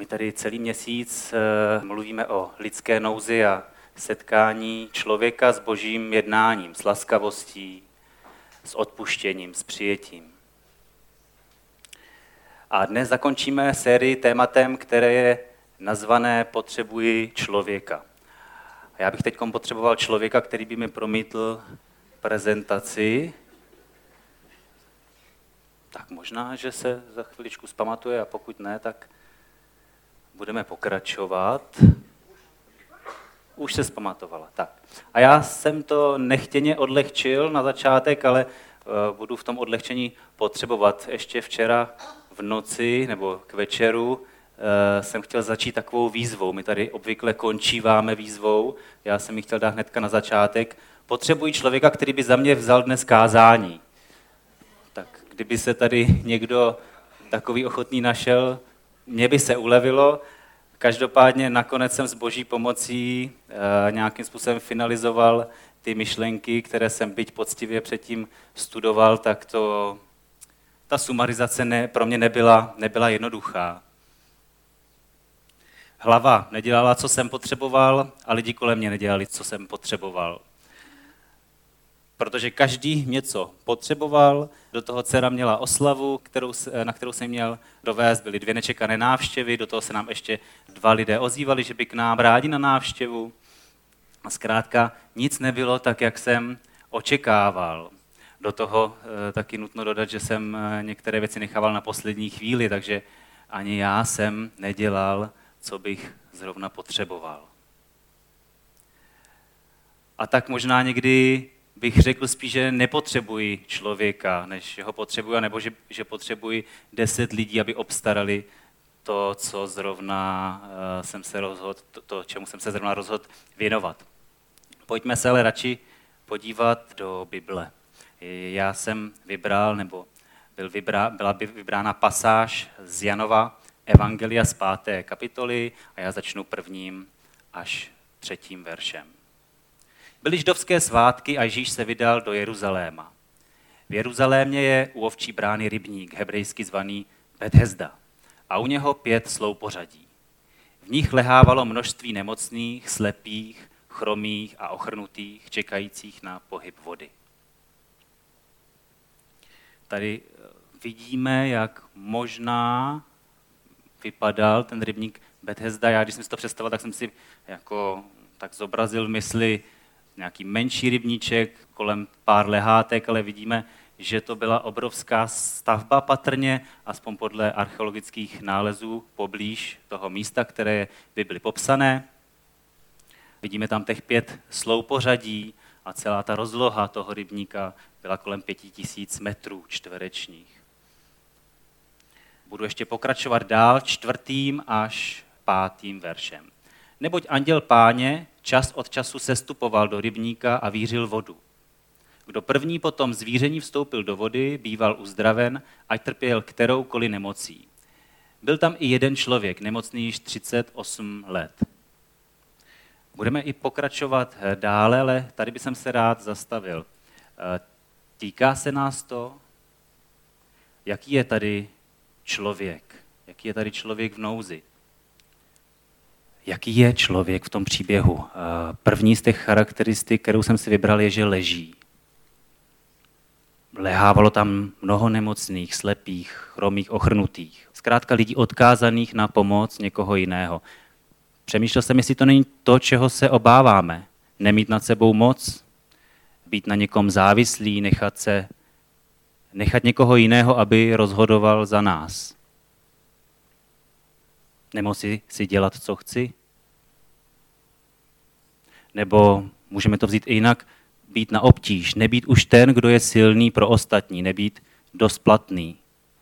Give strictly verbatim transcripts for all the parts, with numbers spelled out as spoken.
My tady celý měsíc mluvíme o lidské nouzi a setkání člověka s božím jednáním, s laskavostí, s odpuštěním, s přijetím. A dnes zakončíme sérii tématem, které je nazvané Potřebuji člověka. A já bych teď potřeboval člověka, který by mi promítl prezentaci. Tak možná, že se za chviličku zpamatuje, a pokud ne, tak budeme pokračovat. Už se zpamatovala. Tak. A já jsem to nechtěně odlehčil na začátek, ale uh, budu v tom odlehčení potřebovat. Ještě včera v noci nebo k večeru uh, jsem chtěl začít takovou výzvou. My tady obvykle končíváme výzvou. Já jsem ji chtěl dát hnedka na začátek. Potřebuji člověka, který by za mě vzal dnes kázání. Tak kdyby se tady někdo takový ochotný našel, mně by se ulevilo. Každopádně nakonec jsem s boží pomocí e, nějakým způsobem finalizoval ty myšlenky, které jsem byť poctivě předtím studoval, tak to, ta sumarizace ne, pro mě nebyla, nebyla jednoduchá. Hlava nedělala, co jsem potřeboval, a lidi kolem mě nedělali, co jsem potřeboval. Protože každý něco potřeboval, do toho dcera měla oslavu, kterou, na kterou jsem měl dovést, byly dvě nečekané návštěvy, do toho se nám ještě dva lidé ozývali, že by k nám rádi na návštěvu. A zkrátka nic nebylo tak, jak jsem očekával. Do toho e, taky nutno dodat, že jsem některé věci nechával na poslední chvíli, takže ani já jsem nedělal, co bych zrovna potřeboval. A tak možná někdy bych řekl spíš, že nepotřebuji člověka, než ho potřebuji, nebo že, že potřebuji deset lidí, aby obstarali to, co zrovna uh, jsem se rozhodl, to, to, čemu jsem se zrovna rozhodl věnovat. Pojďme se ale radši podívat do Bible. Já jsem vybral, nebo byl vybrá, byla by vybrána pasáž z Janova Evangelia z páté kapitoly a já začnu prvním až třetím veršem. Byly židovské svátky a Ježíš se vydal do Jeruzaléma. V Jeruzalémě je u ovčí brány rybník, hebrejsky zvaný Bethesda, a u něho pět sloupořadí. V nich lehávalo množství nemocných, slepých, chromých a ochrnutých, čekajících na pohyb vody. Tady vidíme, jak možná vypadal ten rybník Bethesda. Já, když jsem si to představil, tak jsem si jako tak zobrazil v mysli nějaký menší rybníček, kolem pár lehátek, ale vidíme, že to byla obrovská stavba patrně, aspoň podle archeologických nálezů poblíž toho místa, které by byly popsané. Vidíme tam těch pět sloupořadí a celá ta rozloha toho rybníka byla kolem pěti tisíc metrů čtverečních. Budu ještě pokračovat dál čtvrtým až pátým veršem. Neboť anděl Páně čas od času sestupoval do rybníka a vířil vodu. Kdo první potom z víření vstoupil do vody, býval uzdraven, ať trpěl kteroukoliv nemocí. Byl tam i jeden člověk, nemocný již třicet osm let. Budeme i pokračovat dále, ale tady bych se rád zastavil. Týká se nás to, jaký je tady člověk, jaký je tady člověk v nouzi. Jaký je člověk v tom příběhu? První z těch charakteristik, kterou jsem si vybral, je, že leží. Lehávalo tam mnoho nemocných, slepých, chromých, ochrnutých. Zkrátka lidí odkázaných na pomoc někoho jiného. Přemýšlel jsem, jestli to není to, čeho se obáváme. Nemít nad sebou moc, být na někom závislý, nechat se, nechat někoho jiného, aby rozhodoval za nás. Nemoci si dělat, co chci? Nebo můžeme to vzít i jinak, být na obtíž, nebýt už ten, kdo je silný pro ostatní, nebýt dost platný.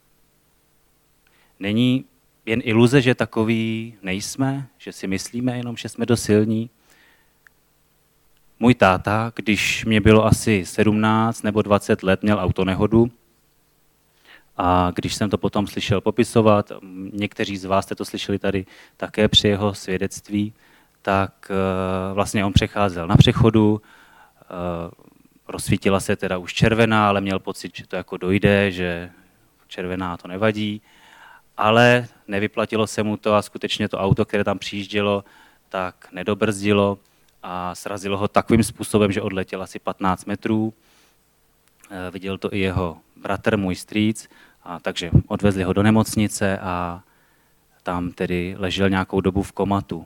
Není jen iluze, že takový nejsme, že si myslíme jenom, že jsme dost silní? Můj táta, když mě bylo asi sedmnáct nebo dvacet let, měl autonehodu. A když jsem to potom slyšel popisovat, někteří z vás jste to slyšeli tady také při jeho svědectví, tak vlastně on přecházel na přechodu, rozsvítila se teda už červená, ale měl pocit, že to jako dojde, že červená to nevadí. ale nevyplatilo se mu to a skutečně to auto, které tam přijíždělo, tak nedobrzdilo a srazilo ho takovým způsobem, že odletěl asi patnáct metrů. E, viděl to i jeho bratr, můj strýc, a takže odvezli ho do nemocnice a tam tedy ležel nějakou dobu v komatu.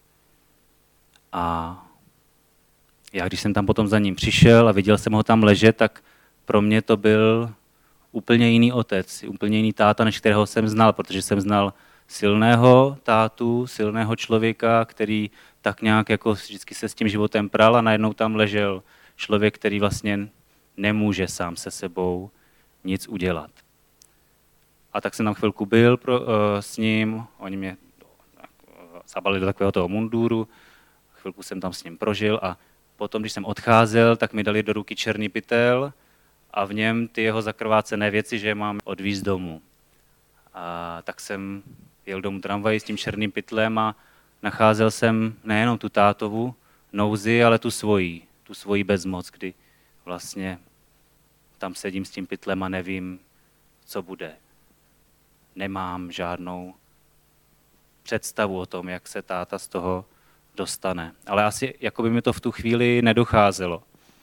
A já, když jsem tam potom za ním přišel a viděl jsem ho tam ležet, tak pro mě to byl úplně jiný otec, úplně jiný táta, než kterého jsem znal, protože jsem znal silného tátu, silného člověka, který tak nějak jako vždycky se s tím životem pral a najednou tam ležel člověk, který vlastně nemůže sám se sebou nic udělat. A tak jsem tam chvilku byl pro, uh, s ním, oni mě zabalili do takového toho munduru, chvilku jsem tam s ním prožil a potom, když jsem odcházel, tak mi dali do ruky černý pytel a v něm ty jeho zakrvácené věci, že je mám odvízt domů. A tak jsem jel domů tramvají s tím černým pytlem a nacházel jsem nejenom tu tátovu nouzi, ale tu svoji, tu svoji bezmoc, kdy vlastně tam sedím s tím pytlem a nevím, co bude. Nemám žádnou představu o tom, jak se táta z toho dostane. Ale asi jako by mi to v tu chvíli nedocházelo.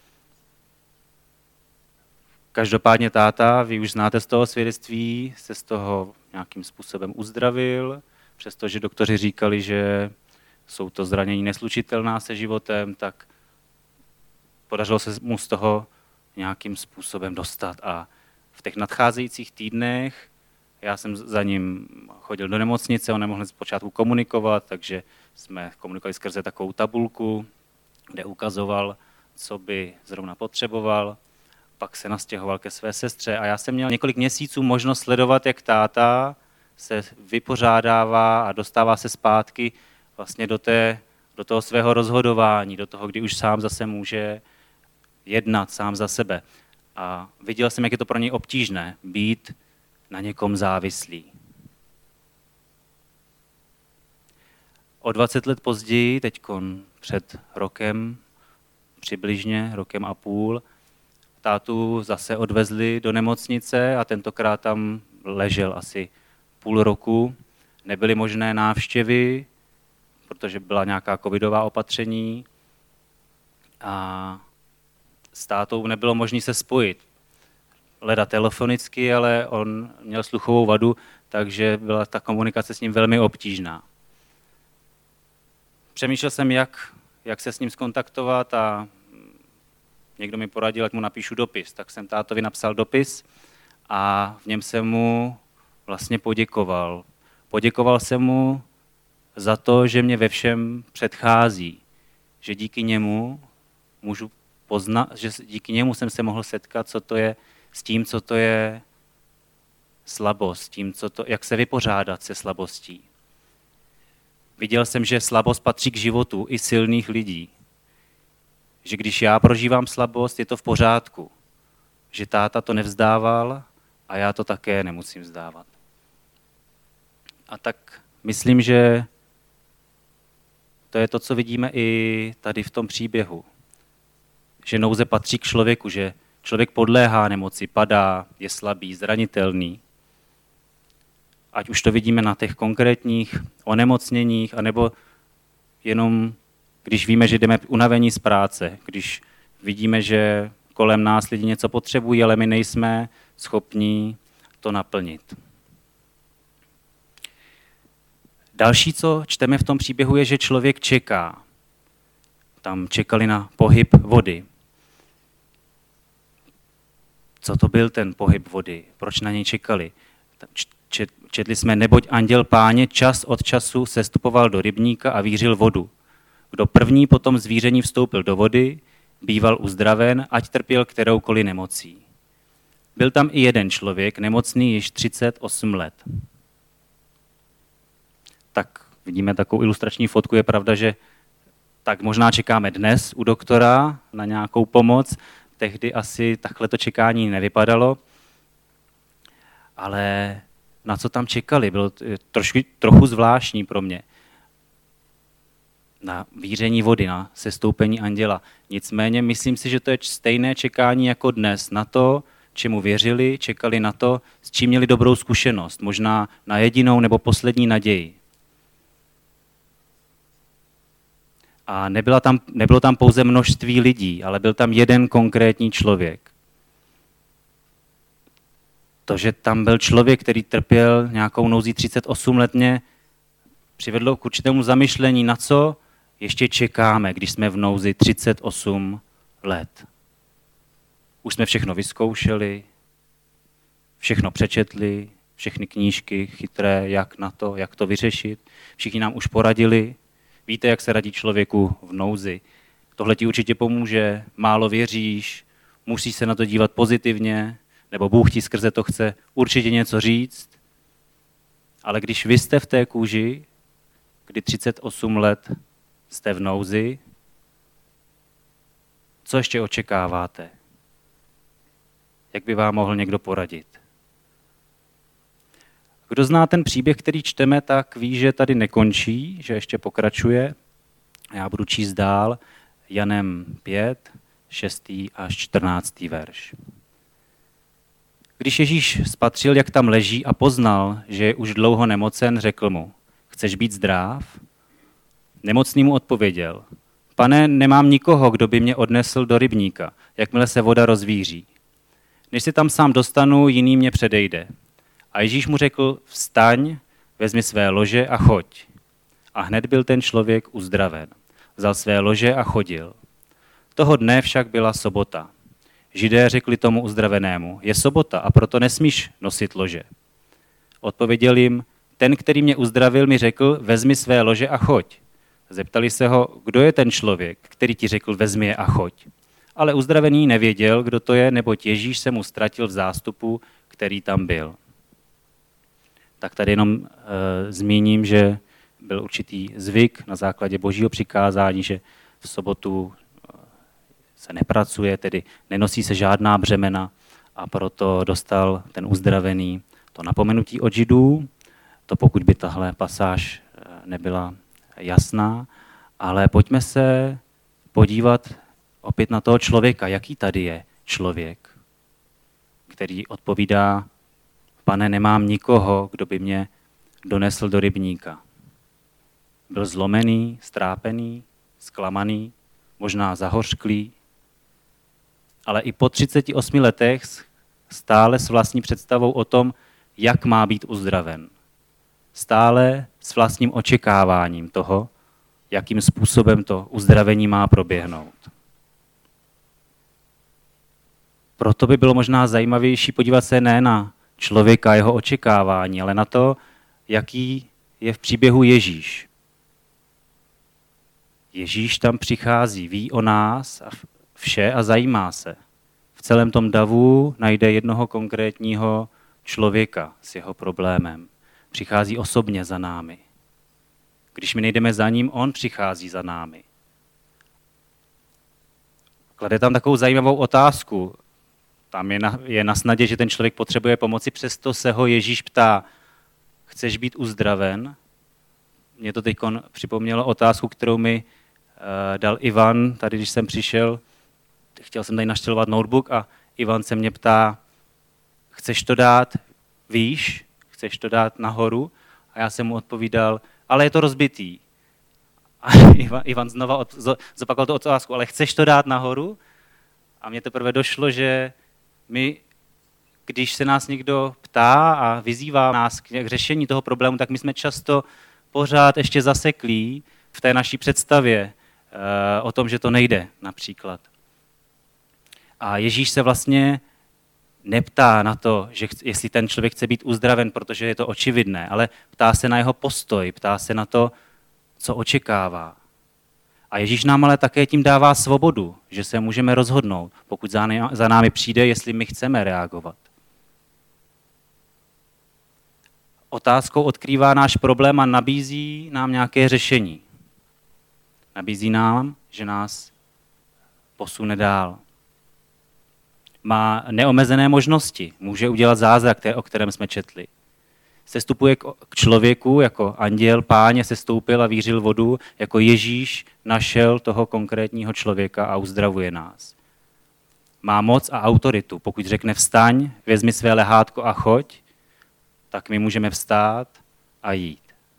Každopádně táta, vy už znáte z toho svědectví, se z toho nějakým způsobem uzdravil, přestože doktoři říkali, že jsou to zranění neslučitelná se životem, tak podařilo se mu z toho nějakým způsobem dostat. A v těch nadcházejících týdnech já jsem za ním chodil do nemocnice, on nemohl zpočátku komunikovat, takže jsme komunikovali skrze takovou tabulku, kde ukazoval, co by zrovna potřeboval. Pak se nastěhoval ke své sestře a já jsem měl několik měsíců možnost sledovat, jak táta se vypořádává a dostává se zpátky vlastně do, té, do toho svého rozhodování, do toho, kdy už sám zase může jednat sám za sebe. A viděl jsem, jak je to pro něj obtížné být na někom závislý. O dvacet let později, teďkon před rokem, přibližně rokem a půl, tátu zase odvezli do nemocnice a tentokrát tam ležel asi půl roku. Nebyly možné návštěvy, protože byla nějaká covidová opatření a s tátou nebylo možné se spojit. Leda telefonicky, ale on měl sluchovou vadu, takže byla ta komunikace s ním velmi obtížná. Přemýšlel jsem, jak, jak se s ním skontaktovat a někdo mi poradil, ať mu napíšu dopis. Tak jsem tátovi napsal dopis a v něm jsem mu vlastně poděkoval. Poděkoval jsem mu za to, že mě ve všem předchází, že díky němu můžu poznat, že díky němu jsem se mohl setkat, co to je s tím, co to je slabost, tím, co to, jak se vypořádat se slabostí. Viděl jsem, že slabost patří k životu i silných lidí. Že když já prožívám slabost, je to v pořádku. Že táta to nevzdával a já to také nemusím vzdávat. A tak myslím, že to je to, co vidíme i tady v tom příběhu. Že nouze patří k člověku, že člověk podléhá nemoci, padá, je slabý, zranitelný. Ať už to vidíme na těch konkrétních onemocněních, anebo jenom když víme, že jdeme unavení z práce, když vidíme, že kolem nás lidi něco potřebují, ale my nejsme schopní to naplnit. Další, co čteme v tom příběhu, je, že člověk čeká. Tam čekali na pohyb vody. Co to byl ten pohyb vody? Proč na něj čekali? Četli jsme, neboť anděl Páně čas od času sestupoval do rybníka a vířil vodu. Kdo první potom zvíření vstoupil do vody, býval uzdraven, ať trpěl kteroukoliv nemocí. Byl tam i jeden člověk, nemocný již třicet osm let. Tak vidíme takovou ilustrační fotku, je pravda, že tak možná čekáme dnes u doktora na nějakou pomoc, tehdy asi takhle to čekání nevypadalo, ale na co tam čekali, bylo trošku, trochu zvláštní pro mě. Na víření vody, na sestoupení anděla. Nicméně myslím si, že to je stejné čekání jako dnes na to, čemu věřili, čekali na to, s čím měli dobrou zkušenost, možná na jedinou nebo poslední naději. A nebyla tam, nebylo tam pouze množství lidí, ale byl tam jeden konkrétní člověk. To, že tam byl člověk, který trpěl nějakou nouzí třicet osm let, mě přivedlo k určitému zamyšlení, na co ještě čekáme, když jsme v nouzi třicet osm let. Už jsme všechno vyzkoušeli, všechno přečetli, všechny knížky chytré, jak na to, jak to vyřešit. Všichni nám už poradili. Víte, jak se radí člověku v nouzi. Tohle ti určitě pomůže, málo věříš, musíš se na to dívat pozitivně, nebo Bůh ti skrze to chce určitě něco říct. Ale když vy jste v té kůži, kdy třicet osm let jste v nouzi, co ještě očekáváte? Jak by vám mohl někdo poradit? Kdo zná ten příběh, který čteme, tak ví, že tady nekončí, že ještě pokračuje. Já budu číst dál Janem pět, šestý až čtrnáctý verš. Když Ježíš spatřil, jak tam leží a poznal, že je už dlouho nemocen, řekl mu, chceš být zdrav? Nemocný mu odpověděl, pane, nemám nikoho, kdo by mě odnesl do rybníka, jakmile se voda rozvíří. Než se tam sám dostanu, jiný mě předejde. A Ježíš mu řekl, vstaň, vezmi své lože a choď. A hned byl ten člověk uzdraven. Vzal své lože a chodil. Toho dne však byla sobota. Židé řekli tomu uzdravenému, je sobota a proto nesmíš nosit lože. Odpověděl jim, ten, který mě uzdravil, mi řekl, vezmi své lože a choď. Zeptali se ho, kdo je ten člověk, který ti řekl, vezmi je a choď. Ale uzdravený nevěděl, kdo to je, neboť Ježíš se mu ztratil v zástupu, který tam byl. Tak tady jenom e, zmíním, že byl určitý zvyk na základě božího přikázání, že v sobotu se nepracuje, tedy nenosí se žádná břemena a proto dostal ten uzdravený to napomenutí od Židů, to pokud by tahle pasáž nebyla jasná, ale pojďme se podívat opět na toho člověka, jaký tady je člověk, který odpovídá, pane, nemám nikoho, kdo by mě donesl do rybníka. Byl zlomený, strápený, zklamaný, možná zahořklý, ale i po třiceti osmi letech stále s vlastní představou o tom, jak má být uzdraven. Stále s vlastním očekáváním toho, jakým způsobem to uzdravení má proběhnout. Proto by bylo možná zajímavější podívat se ne na člověka a jeho očekávání, ale na to, jaký je v příběhu Ježíš. Ježíš tam přichází, ví o nás a vše a zajímá se. V celém tom davu najde jednoho konkrétního člověka s jeho problémem. Přichází osobně za námi. Když my nejdeme za ním, on přichází za námi. Klade tam takovou zajímavou otázku. Tam je na, je na snadě, že ten člověk potřebuje pomoci, přesto se ho Ježíš ptá, chceš být uzdraven? Mně to teď připomnělo otázku, kterou mi uh, dal Ivan, tady když jsem přišel, chtěl jsem tady naštelovat notebook a Ivan se mě ptá, chceš to dát výš, chceš to dát nahoru? A já jsem mu odpovídal, ale je to rozbitý. A Ivan, Ivan znova od, zopakoval tu otázku, ale chceš to dát nahoru? A mně teprve došlo, že my, když se nás někdo ptá a vyzývá nás k řešení toho problému, tak my jsme často pořád ještě zaseklí v té naší představě uh, o tom, že to nejde například. A Ježíš se vlastně neptá na to, že chc, jestli ten člověk chce být uzdraven, protože je to očividné, ale ptá se na jeho postoj, ptá se na to, co očekává. A Ježíš nám ale také tím dává svobodu, že se můžeme rozhodnout, pokud za námi přijde, jestli my chceme reagovat. Otázkou odkrývá náš problém a nabízí nám nějaké řešení. Nabízí nám, že nás posune dál. Má neomezené možnosti, může udělat zázrak, o kterém jsme četli. Sestupuje k člověku, jako anděl Páně sestoupil a vířil vodu, jako Ježíš našel toho konkrétního člověka a uzdravuje nás. má moc a autoritu. Pokud řekne vstaň, vezmi své lehátko a choď, tak my můžeme vstát a jít.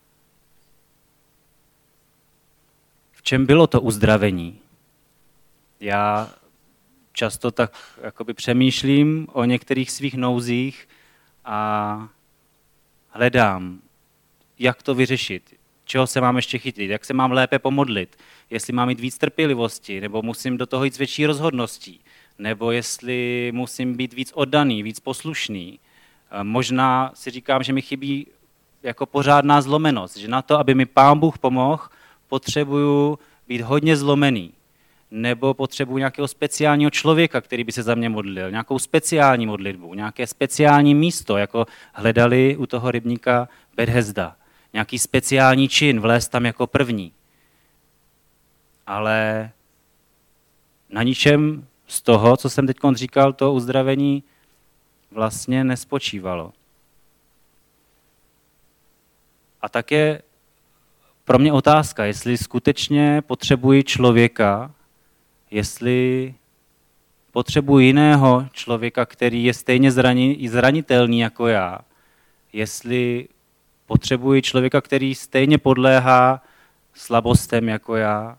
V čem bylo to uzdravení? Já často tak jakoby přemýšlím o některých svých nouzích a hledám, jak to vyřešit, čeho se mám ještě chytit, jak se mám lépe pomodlit, jestli mám mít víc trpělivosti, nebo musím do toho jít s větší rozhodností, nebo jestli musím být víc oddaný, víc poslušný. Možná si říkám, že mi chybí jako pořádná zlomenost, že na to, aby mi Pán Bůh pomohl, potřebuju být hodně zlomený, nebo potřebuji nějakého speciálního člověka, který by se za mě modlil, nějakou speciální modlitbu, nějaké speciální místo, jako hledali u toho rybníka Bethesda, nějaký speciální čin, vlézt tam jako první. Ale na ničem z toho, co jsem teď říkal, to uzdravení vlastně nespočívalo. A také pro mě otázka, jestli skutečně potřebuji člověka, jestli potřebuji jiného člověka, který je stejně zranitelný jako já, jestli potřebuji člověka, který stejně podléhá slabostem jako já,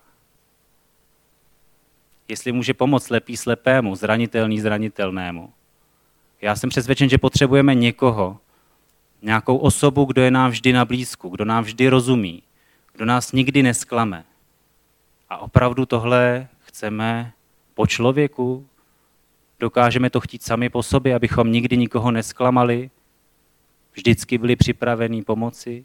jestli může pomoct slepý slepému, zranitelný zranitelnému. Já jsem přesvědčen, že potřebujeme někoho, nějakou osobu, kdo je nám vždy na blízku, kdo nám vždy rozumí, kdo nás nikdy nesklame. A opravdu tohle chceme po člověku? Dokážeme to chtít sami po sobě, abychom nikdy nikoho nesklamali? Vždycky byli připraveni pomoci?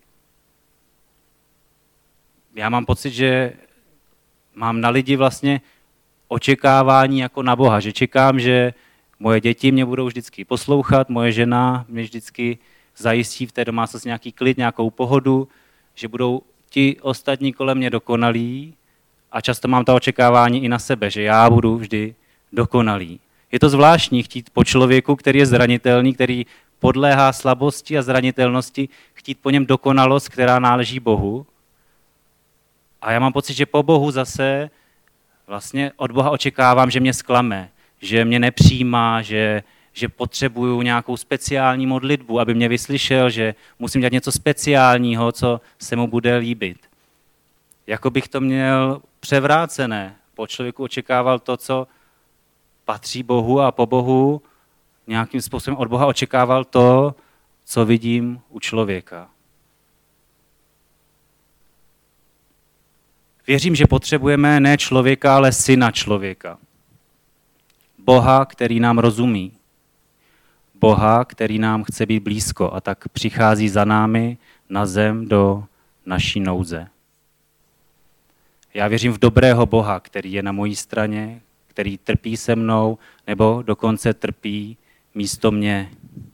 Já mám pocit, že mám na lidi vlastně očekávání jako na Boha, že čekám, že moje děti mě budou vždycky poslouchat, moje žena mě vždycky zajistí v té domácnosti nějaký klid, nějakou pohodu, že budou ti ostatní kolem mě dokonalí a často mám ta očekávání i na sebe, že já budu vždy dokonalý. Je to zvláštní chtít po člověku, který je zranitelný, který podléhá slabosti a zranitelnosti, chtít po něm dokonalost, která náleží Bohu. A já mám pocit, že po Bohu zase vlastně od Boha očekávám, že mě zklame, že mě nepřijímá, že, že potřebuju nějakou speciální modlitbu, aby mě vyslyšel, že musím dělat něco speciálního, co se mu bude líbit. Jako bych to měl převrácené. Po člověku očekával to, co patří Bohu a po Bohu nějakým způsobem od Boha očekával to, co vidím u člověka. Věřím, že potřebujeme ne člověka, ale syna člověka. Boha, který nám rozumí. Boha, který nám chce být blízko a tak přichází za námi na zem do naší nouze. Já věřím v dobrého Boha, který je na mojí straně, který trpí se mnou, nebo dokonce trpí místo mě.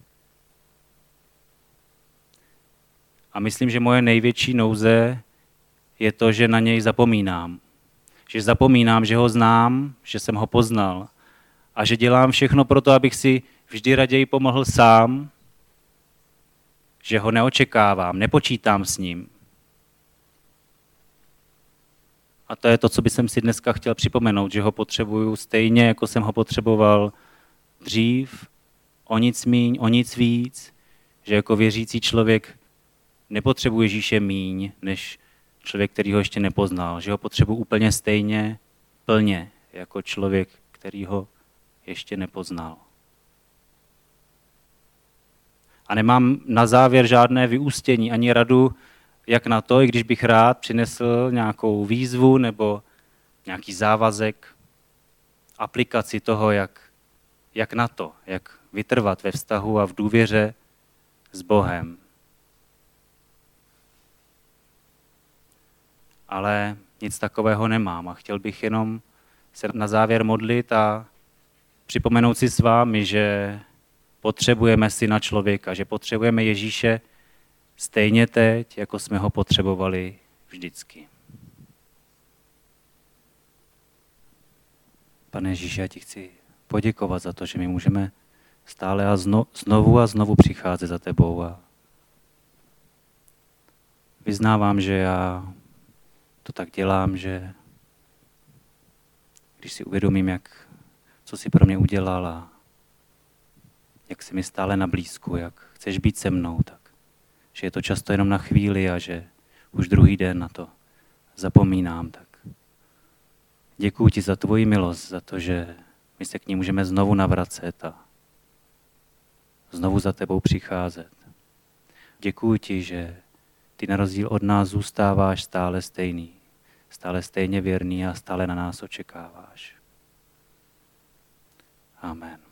A myslím, že moje největší nouze je to, že na něj zapomínám. Že zapomínám, že ho znám, že jsem ho poznal a že dělám všechno pro to, abych si vždy raději pomohl sám, že ho neočekávám, nepočítám s ním. A to je to, co bych si dneska chtěl připomenout, že ho potřebuju stejně, jako jsem ho potřeboval dřív, o nic míň, o nic víc, že jako věřící člověk nepotřebuje Ježíše míň, než člověk, který ho ještě nepoznal, že ho potřebuji úplně stejně, plně, jako člověk, který ho ještě nepoznal. A nemám na závěr žádné vyústění ani radu, jak na to, i když bych rád přinesl nějakou výzvu nebo nějaký závazek, aplikaci toho, jak, jak na to, jak vytrvat ve vztahu a v důvěře s Bohem. Ale nic takového nemám a chtěl bych jenom se na závěr modlit a připomenout si s vámi, že potřebujeme syna člověka, že potřebujeme Ježíše stejně teď, jako jsme ho potřebovali vždycky. Pane Ježíši, já ti chci poděkovat za to, že my můžeme stále a znovu a znovu přicházet za tebou. A vyznávám, že já to tak dělám, že když si uvědomím, jak co jsi pro mě udělal a jak jsi mi stále na blízku, jak chceš být se mnou, tak že je to často jenom na chvíli a že už druhý den na to zapomínám. Tak děkuji ti za tvoji milost, za to, že my se k ní můžeme znovu navracet a znovu za tebou přicházet. Děkuji ti, že ty na rozdíl od nás zůstáváš stále stejný, stále stejně věrný a stále na nás očekáváš. Amen.